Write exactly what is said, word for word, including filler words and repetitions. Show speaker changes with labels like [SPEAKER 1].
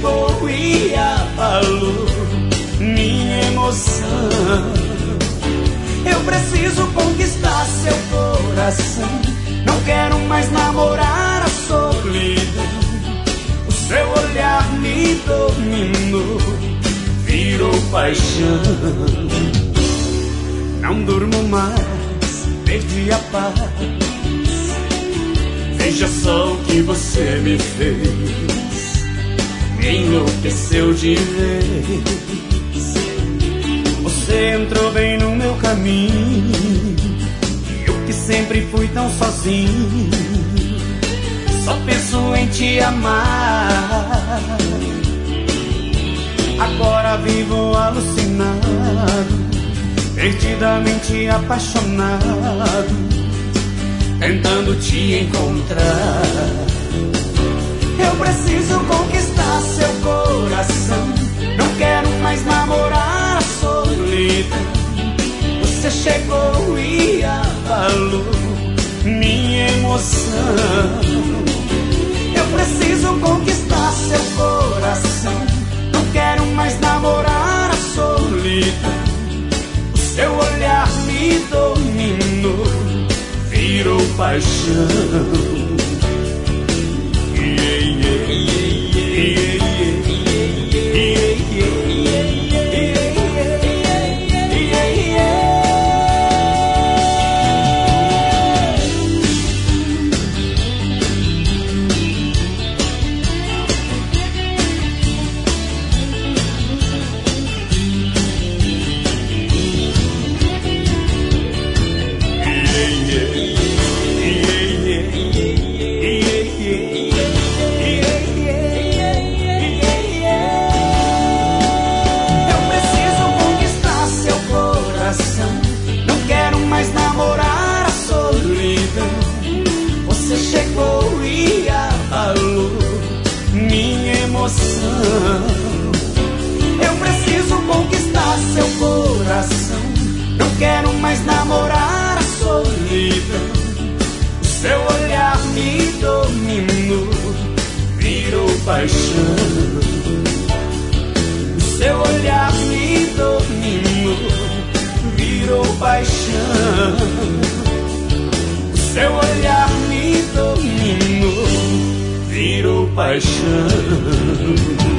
[SPEAKER 1] chegou e abalou minha emoção. Eu preciso conquistar seu coração. Não quero mais namorar a solidão. O seu olhar me dominou, virou paixão. Não durmo mais, perdi a paz. Veja só o que você me fez, me enlouqueceu de vez. Você entrou bem no meu caminho, eu que sempre fui tão sozinho, só penso em te amar. Agora vivo alucinado, perdidamente apaixonado, tentando te encontrar. Eu preciso conquistar seu coração. Não quero mais namorar a solidão. Você chegou e abalou minha emoção. Eu preciso conquistar seu coração. Não quero mais namorar a solidão. O seu olhar me dominou, virou paixão. Eu preciso conquistar seu coração. Não quero mais namorar a solidão. O seu olhar me dominou, virou paixão. O seu olhar me dominou, virou paixão. O seu olhar me dominou, virou paixão.